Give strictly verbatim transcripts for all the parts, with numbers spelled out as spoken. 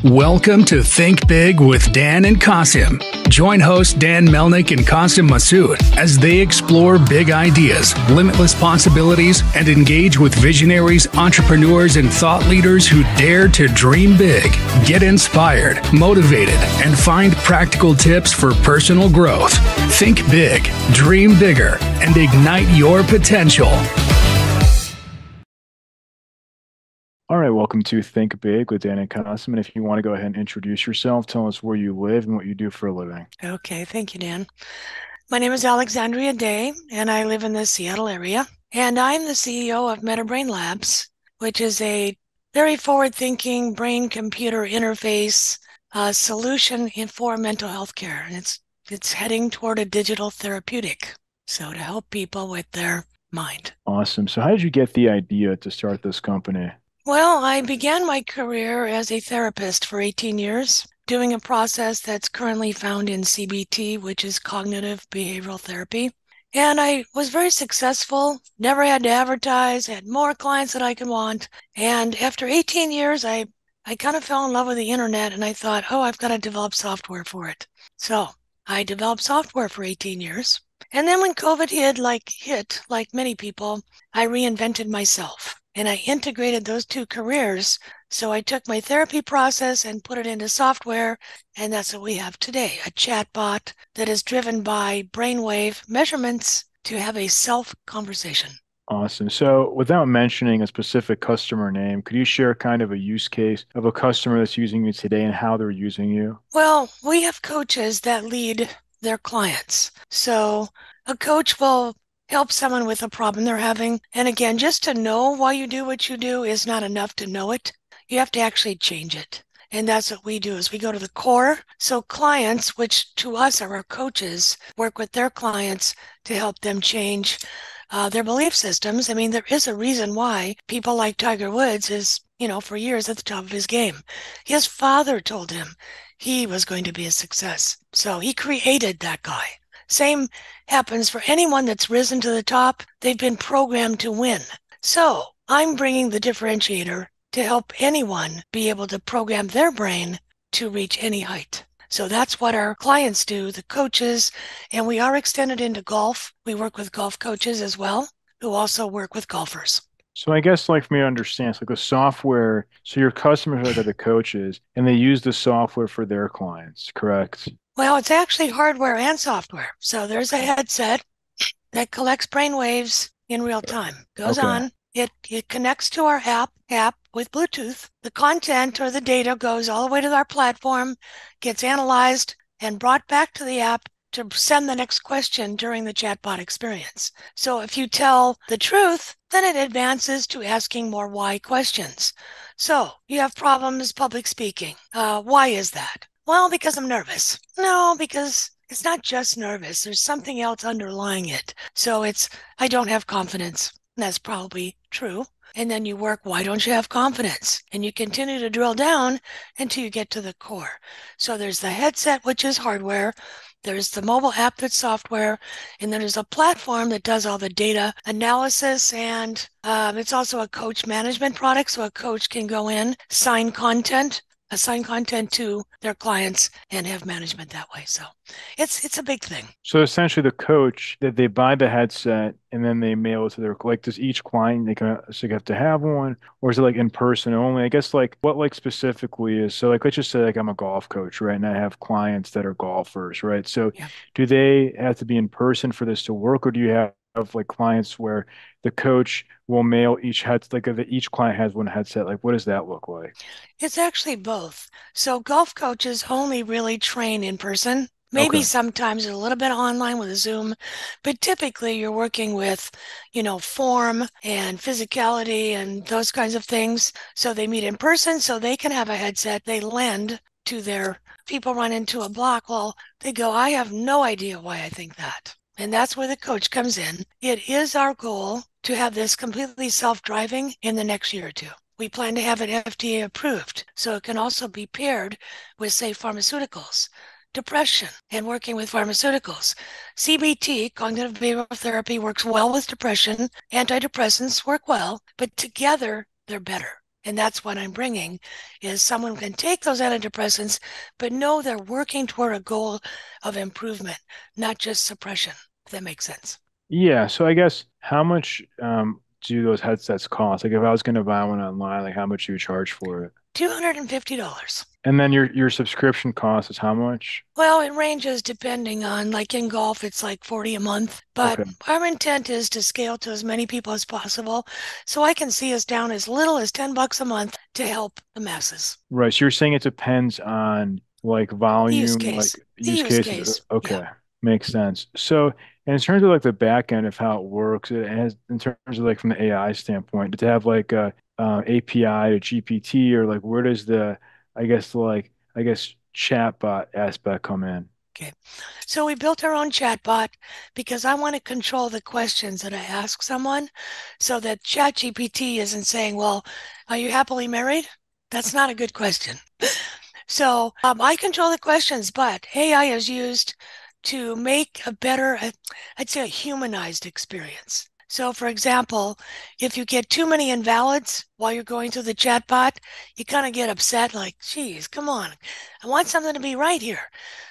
Welcome to Think Big with Dan and Qasim. Join host Dan Melnick and Qasim Masood as they explore big ideas, limitless possibilities, and engage with visionaries, entrepreneurs, and thought leaders who dare to dream big, get inspired, motivated, and find practical tips for personal growth. Think big, dream bigger, and ignite your potential. All right, welcome to Think Big with Dan and Qasim. And if you want to go ahead and introduce yourself, tell us where you live and what you do for a living. Okay, thank you, Dan. My name is Alexandria Day, and I live in the Seattle area. And I'm the C E O of MetaBrain Labs, which is a very forward-thinking brain-computer interface uh, solution in, for mental health care. And it's it's heading toward a digital therapeutic, so to help people with their mind. Awesome. So how did you get the idea to start this company? Well, I began my career as a therapist for eighteen years, doing a process that's currently found in C B T, which is cognitive behavioral therapy. And I was very successful, never had to advertise, had more clients than I could want. And after eighteen years, I, I kind of fell in love with the internet, and I thought, oh, I've got to develop software for it. So I developed software for eighteen years. And then when COVID hit, like hit, like many people, I reinvented myself. And I integrated those two careers. So I took my therapy process and put it into software. And that's what we have today, a chatbot that is driven by brainwave measurements to have a self-conversation. Awesome. So without mentioning a specific customer name, could you share kind of a use case of a customer that's using you today and how they're using you? Well, we have coaches that lead their clients. So a coach will help someone with a problem they're having. And again, just to know why you do what you do is not enough to know it. You have to actually change it. And that's what we do is we go to the core. So clients, which to us are our coaches, work with their clients to help them change uh, their belief systems. I mean, there is a reason why people like Tiger Woods is, you know, for years at the top of his game. His father told him he was going to be a success. So he created that guy. Same happens for anyone that's risen to the top. They've been programmed to win. So I'm bringing the differentiator to help anyone be able to program their brain to reach any height. So that's what our clients do, the coaches, and we are extended into golf. We work with golf coaches as well, who also work with golfers. So I guess like for me to understand, it's like the software, so your customers are the coaches and they use the software for their clients, correct? Well, it's actually hardware and software. So there's a headset that collects brain waves in real time. Goes Okay. on. It it connects to our app app with Bluetooth. The content or the data goes all the way to our platform, gets analyzed and brought back to the app to send the next question during the chatbot experience. So if you tell the truth, then it advances to asking more why questions. So you have problems public speaking. Uh, why is that? Well, because I'm nervous. No, because it's not just nervous. There's something else underlying it. So it's, I don't have confidence. That's probably true. And then you work, why don't you have confidence? And you continue to drill down until you get to the core. So there's the headset, which is hardware. There's the mobile app that's software. And then there's a platform that does all the data analysis. And um, it's also a coach management product. So a coach can go in, sign content, assign content to their clients and have management that way. So it's it's a big thing. So essentially the coach that they buy the headset and then they mail it to their, like, does each client, they can, so you have to have one, or is it like in person only? I guess like what like specifically is, so like let's just say like I'm a golf coach, right? And I have clients that are golfers, right? So Yeah. do they have to be in person for this to work, or do you have of like clients where the coach will mail each head, like if each client has one headset, like what does that look like? It's actually both. So golf coaches only really train in person. Maybe Okay. sometimes a little bit online with a Zoom, but typically you're working with, you know, form and physicality and those kinds of things. So they meet in person so they can have a headset. They lend to their people run into a block. Well, they go, I have no idea why I think that. And that's where the coach comes in. It is our goal to have this completely self-driving in the next year or two. We plan to have it F D A approved, so it can also be paired with, say, pharmaceuticals, depression, and working with pharmaceuticals. C B T, cognitive behavioral therapy, works well with depression. Antidepressants work well, but together they're better. And that's what I'm bringing, is someone can take those antidepressants, but know they're working toward a goal of improvement, not just suppression, if that makes sense. Yeah. So I guess how much um, do those headsets cost? Like if I was going to buy one online, like how much do you charge for it? two hundred fifty dollars. And then your your subscription cost is how much? Well, it ranges depending on, like in golf, it's like forty a month. But Okay. our intent is to scale to as many people as possible. So I can see us down as little as ten bucks a month to help the masses. Right. So you're saying it depends on like The use volume, like case. The use use cases. case. Uh, Yeah. Okay. Makes sense. So, and in terms of like the back end of how it works, it has in terms of like from the A I standpoint, does it have like a uh, A P I to G P T or like where does the, I guess the like, I guess chatbot aspect come in? Okay. So we built our own chatbot because I want to control the questions that I ask someone so that ChatGPT isn't saying, well, are you happily married? That's not a good question. So um, I control the questions, but A I is used to make a better, I'd say a humanized experience. So for example, if you get too many invalids while you're going through the chatbot, you kind of get upset like, geez, come on. I want something to be right here.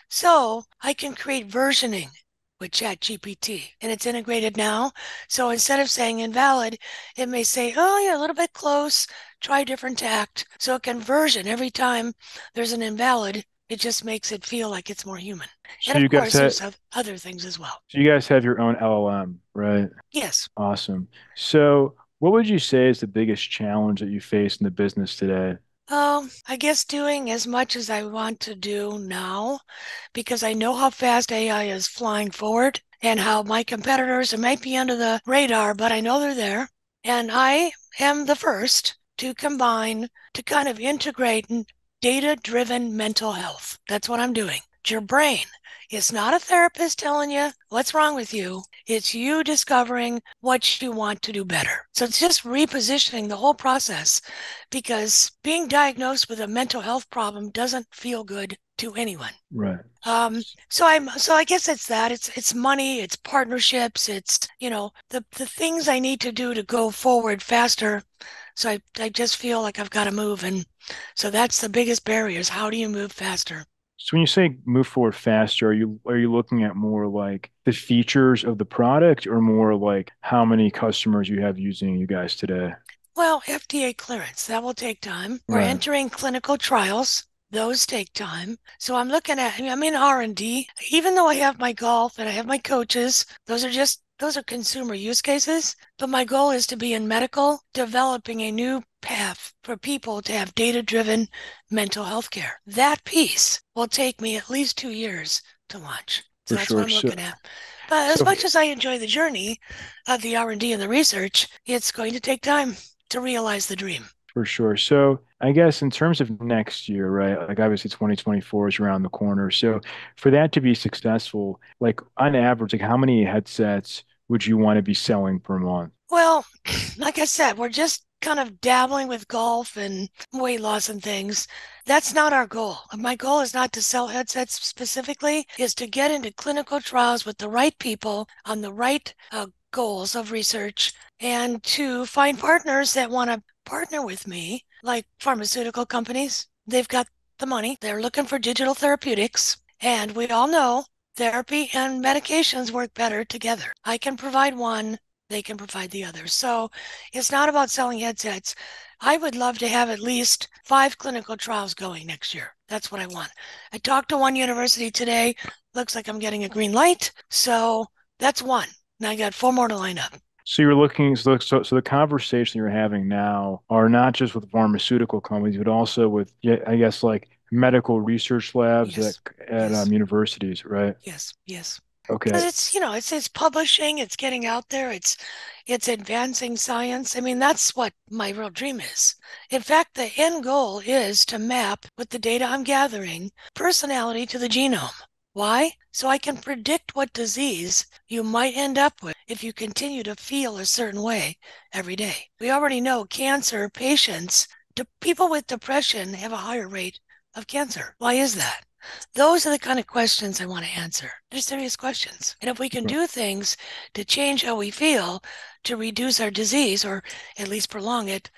So I can create versioning with ChatGPT and it's integrated now. So instead of saying invalid, it may say, oh, you're a little bit close, try a different tact. So it can version every time there's an invalid. It just makes it feel like it's more human. So And of you guys course, have, there's other things as well. so you guys have your own L L M, right? Yes. Awesome. So what would you say is the biggest challenge that you face in the business today? Um, I guess doing as much as I want to do now, because I know how fast A I is flying forward and how my competitors might be under the radar, but I know they're there. And I am the first to combine, to kind of integrate data-driven mental health. That's what I'm doing. It's your brain. It's not a therapist telling you what's wrong with you. It's you discovering what you want to do better. So it's just repositioning the whole process because being diagnosed with a mental health problem doesn't feel good to anyone. Right. Um, so I'm so I guess it's that. It's it's money, it's partnerships, it's you know, the the things I need to do to go forward faster. So I, I just feel like I've got to move. And so that's the biggest barrier is how do you move faster? So when you say move forward faster, are you are you looking at more like the features of the product or more like how many customers you have using you guys today? Well, F D A clearance, that will take time. We're Right. entering clinical trials. Those take time. So I'm looking at, I'm in R and D. Even though I have my golf and I have my coaches, those are just, those are consumer use cases. But my goal is to be in medical, developing a new path for people to have data-driven mental health care. That piece will take me at least two years to launch. So For that's sure. what I'm So, looking at. But as so much as I enjoy the journey of the R and D and the research, it's going to take time to realize the dream. for sure. So I guess in terms of next year, right? Like obviously twenty twenty-four is around the corner. So for that to be successful, like on average, like how many headsets would you want to be selling per month? Well, like I said, we're just kind of dabbling with golf and weight loss and things. That's not our goal. My goal is not to sell headsets specifically, is to get into clinical trials with the right people on the right uh, goals of research and to find partners that want to partner with me, like pharmaceutical companies. They've got the money. They're looking for digital therapeutics. And we all know therapy and medications work better together. I can provide one, they can provide the other. So it's not about selling headsets. I would love to have at least five clinical trials going next year. That's what I want. I talked to one university today. Looks like I'm getting a green light. So that's one. Now I got four more to line up. So you're looking, so, so, so the conversation you're having now are not just with pharmaceutical companies, but also with, yeah, I guess, like medical research labs Yes. at, at Yes. um, universities, right? Yes. Yes. Okay. Because it's, you know, it's it's publishing, it's getting out there, it's it's advancing science. I mean, that's what my real dream is. In fact, the end goal is to map with the data I'm gathering personality to the genome. Why? So I can predict what disease you might end up with if you continue to feel a certain way every day. We already know cancer patients, de- people with depression have a higher rate of cancer. Why is that? Those are the kind of questions I want to answer. They're serious questions. And if we can do things to change how we feel, to reduce our disease or at least prolong it,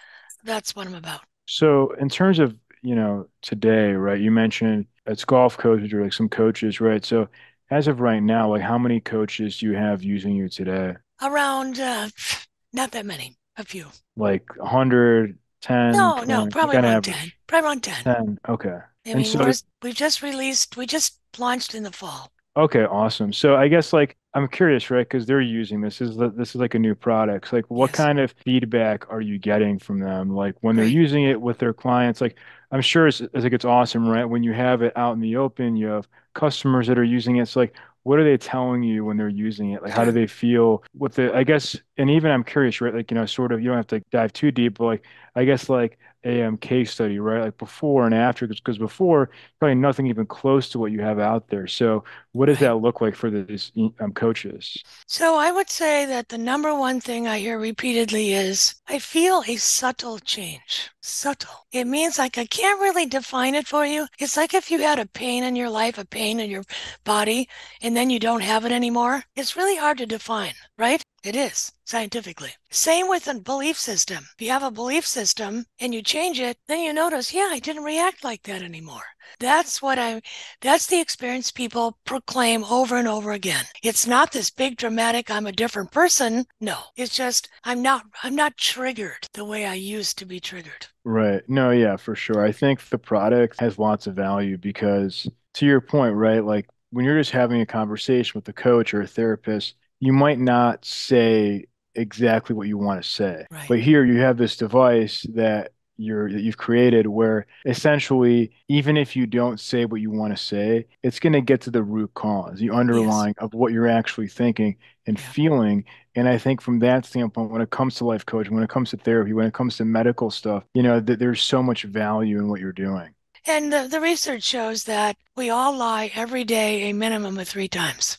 That's what I'm about. So in terms of, you know, today, right, you mentioned it's golf coaches or like some coaches, right? So as of right now, like how many coaches do you have using you today? Around, uh, not that many, a few. Like one hundred, ten, No, no, twenty, like probably on around ten. average, Probably around ten. ten. Okay. I And mean, so we're we just released, we just launched in the fall. okay, awesome. So I guess like I'm curious, right? Because they're using this. This is the- this is like a new product. So, like, what Yes, kind of feedback are you getting from them? Like when they're great. using it with their clients, like I'm sure it's, it's like it's awesome, right? When you have it out in the open, you have customers that are using it. So like, what are they telling you when they're using it? Like, how do Sure. they feel with the? I guess, and even I'm curious, right? Like, you know, sort of, you don't have to dive too deep, but like, I guess like a um, case study, right? Like before and after, because before probably nothing even close to what you have out there. So. What does Right. that look like for these um, coaches? So I would say that the number one thing I hear repeatedly is I feel a subtle change. Subtle. It means like I can't really define it for you. It's like if you had a pain in your life, a pain in your body, and then you don't have it anymore. It's really hard to define, right? It is scientifically. Same with a belief system. If you have a belief system and you change it, then you notice, yeah, I didn't react like that anymore. That's what I, that's the experience people proclaim over and over again. It's not this big dramatic, I'm a different person. No, it's just, I'm not, I'm not triggered the way I used to be triggered. Right. No, yeah, for sure. I think the product has lots of value because to your point, right? Like when you're just having a conversation with a coach or a therapist, you might not say exactly what you want to say. Right. But here you have this device that you're that you've created where essentially even if you don't say what you want to say, it's going to get to the root cause, the Yes. underlying of what you're actually thinking and Yeah. feeling. And I think from that standpoint, when it comes to life coaching, when it comes to therapy, when it comes to medical stuff, you know, that there's so much value in what you're doing. And the, the research shows that we all lie every day a minimum of three times.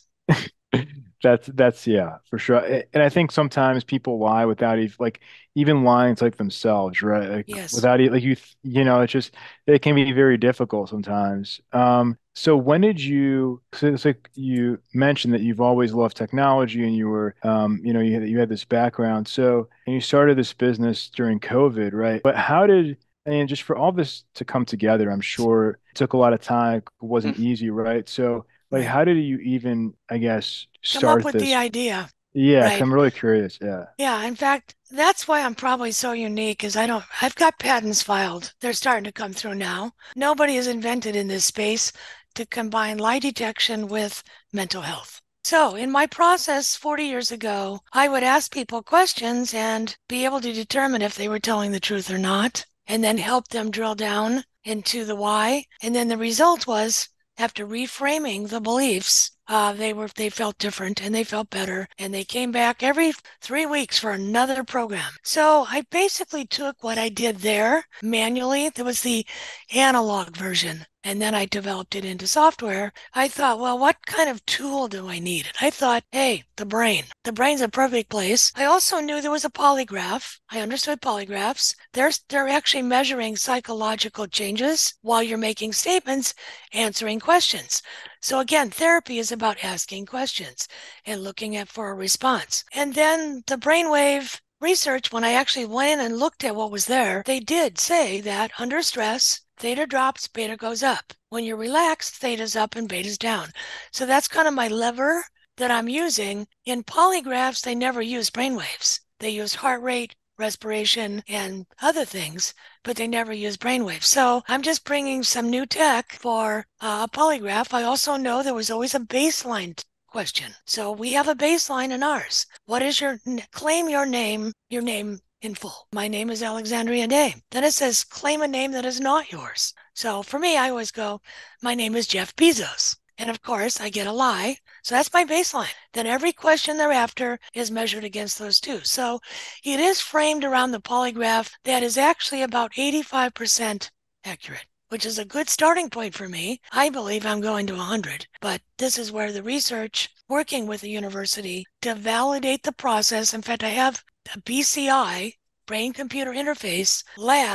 That's that's yeah, for sure. A- And I think sometimes people lie without even like even lying to like themselves, right? Like Yes. without e- like you th- you know, it's just it can be very difficult sometimes. Um, so when did you? So it's like you mentioned that you've always loved technology and you were um, you know, you had you had this background. So and you started this business during COVID, right? But how did and just for all this to come together, I'm sure it took a lot of time. It wasn't Mm. easy, right? So like, Right. how did you even, I guess, Come up start with the this? idea. Yeah, 'cause Right. I'm really curious. Yeah. Yeah, in fact, that's why I'm probably so unique is I don't I've got patents filed. They're starting to come through now. Nobody has invented in this space to combine lie detection with mental health. So, in my process forty years ago, I would ask people questions and be able to determine if they were telling the truth or not, and then help them drill down into the why. And then the result was after reframing the beliefs, uh, they were they felt different and they felt better, and they came back every three weeks for another program. So I basically took what I did there manually. There was the analog version. And then I developed it into software. I thought, well, what kind of tool do I need? And I thought, hey, the brain. The brain's a perfect place. I also knew there was a polygraph. I understood polygraphs. They're, they're actually measuring psychological changes while you're making statements, answering questions. So again, therapy is about asking questions and looking at for a response. And then the brainwave research, when I actually went in and looked at what was there, they did say that under stress, theta drops, beta goes up. When you're relaxed, theta's up and beta's down. So that's kind of my lever that I'm using. In polygraphs, they never use brainwaves. They use heart rate, respiration, and other things, but they never use brainwaves. So I'm just bringing some new tech for uh, a polygraph. I also know there was always a baseline question. So we have a baseline in ours. What is your claim your name, your name in full? My name is Alexandria Day. Then it says claim a name that is not yours. So for me, I always go, my name is Jeff Bezos. And of course, I get a lie. So that's my baseline. Then every question thereafter is measured against those two. So it is framed around the polygraph that is actually about eighty-five percent accurate, which is a good starting point for me. I believe I'm going to one hundred, but this is where the research working with the university to validate the process. In fact, I have a B C I, brain computer interface lab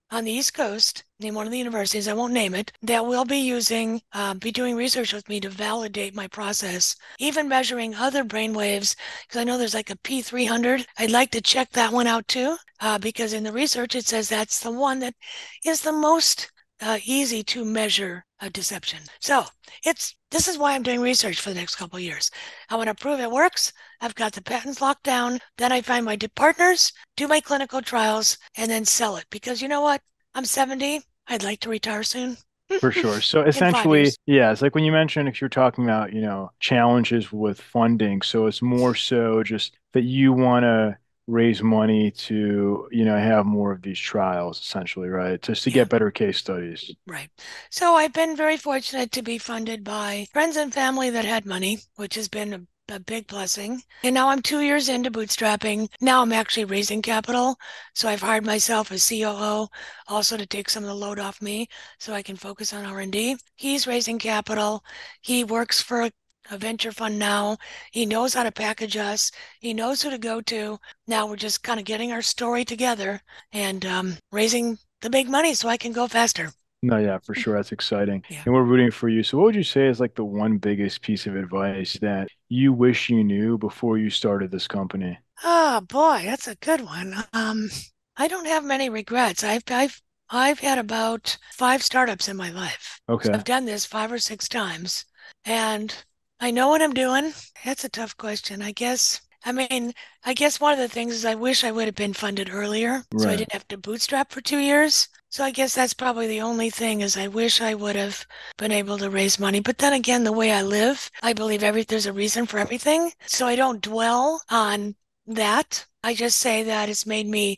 on the East Coast, in one of the universities, I won't name it, that will be using, uh, be doing research with me to validate my process, even measuring other brain waves, because I know there's like a P three hundred. I'd like to check that one out too, uh, because in the research, it says that's the one that is the most uh, easy to measure a deception. So it's this is why I'm doing research for the next couple of years. I want to prove it works. I've got the patents locked down. Then I find my partners, do my clinical trials, and then sell it. Because you know what? I'm seventy. I'd like to retire soon. For sure. So In five essentially, years. yeah, it's like when you mentioned if you're talking about, you know, challenges with funding. So it's more so just that you want to raise money to, you know, have more of these trials, essentially, right? Just to Yeah. get better case studies. Right. So I've been very fortunate to be funded by friends and family that had money, which has been a a big blessing. And now I'm two years into bootstrapping. Now I'm actually raising capital. So I've hired myself a C O O also to take some of the load off me so I can focus on R and D. He's raising capital. He works for a, a venture fund now. He knows how to package us. He knows who to go to. Now we're just kind of getting our story together and um, raising the big money so I can go faster. No, yeah, for sure. That's exciting. Yeah. And we're rooting for you. So what would you say is like the one biggest piece of advice that you wish you knew before you started this company? Oh boy, that's a good one. Um, I don't have many regrets. I've I've I've had about five startups in my life. So Okay. I've done this five or six times, and I know what I'm doing. That's a tough question. I guess. I mean, I guess one of the things is I wish I would have been funded earlier, so I Right. didn't have to bootstrap for two years. So I guess that's probably the only thing is I wish I would have been able to raise money. But then again, the way I live, I believe every there's a reason for everything. So I don't dwell on that. I just say that it's made me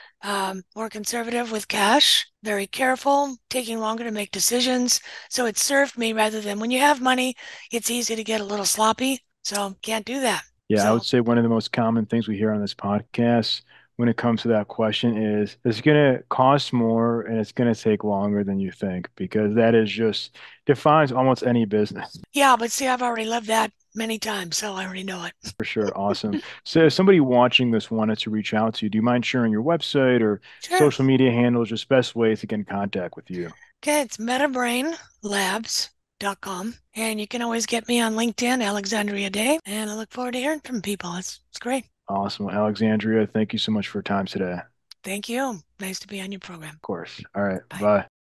um, more conservative with cash, very careful, taking longer to make decisions. So it served me rather than when you have money, it's easy to get a little sloppy. So can't do that. Yeah, I would So say one of the most common things we hear on this podcast when it comes to that question is it's going to cost more and it's going to take longer than you think because that is just defines almost any business yeah, but see, I've already lived that many times, so I already know it. for sure. Awesome. So if somebody watching this wanted to reach out to you, do you mind sharing your website or Sure. social media handles, just best ways to get in contact with you? Okay, it's metabrain labs dot com. And you can always get me on LinkedIn, Alexandria Day. And I look forward to hearing from people. It's, it's great. Awesome. Well, Alexandria, thank you so much for your time today. Of Thank you. Nice to be on your program. course. All right. Bye. Bye.